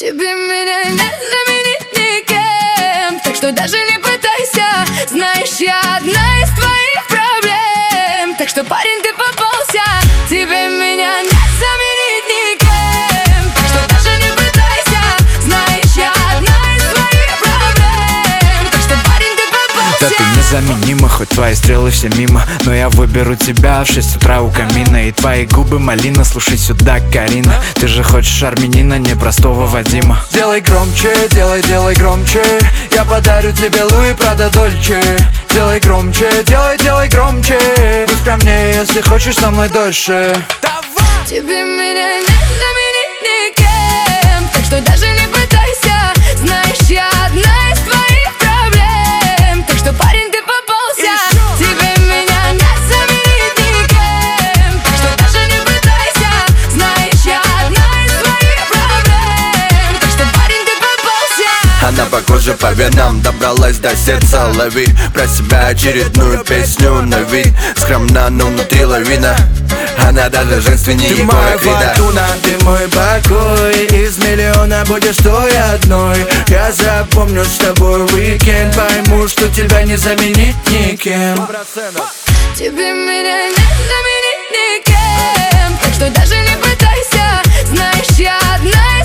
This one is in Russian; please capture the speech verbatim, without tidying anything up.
Тебе меня не заменить никем, так что даже не пытайся. Знаешь, я одна из твоих проблем, так что, парень, ты попался. Тебе меня не заменить никем, так что даже не пытайся. Знаешь, я одна из твоих проблем, так что, парень, ты попался. Да ты незаменима, хоть твои стрелы все мимо, но я выберу тебя в шесть утра у камина. И твои губы малина, слушай сюда, Карина. Ты же хочешь армянина, не простого Вадима. Делай громче, делай, делай громче. Я подарю тебе Луи Прада Дольче. Делай громче, делай, делай громче. Будь ко мне, если хочешь со мной дольше. Давай! Тебе меня не заменить никем, так что даже не пытайся. Знаешь, я одна из твоих проблем, так что, парень, ты попался. Тебе меня не заменить никем, так что даже не пытайся. Знаешь, я одна из твоих проблем, так что, парень, ты попался. Она по коже, по венам добралась до сердца. Лови про себя очередную песню на вид. Скромна, но внутри лавина. Она даже женственнее Ты моя Крида. фортуна, ты мой покой. Из миллиона будешь той одной. Я запомню с тобой уикенд. Пойму, что тебя не заменить никем. Тебе меня не заменить никем, так что даже не пытайся. Знаешь, я одна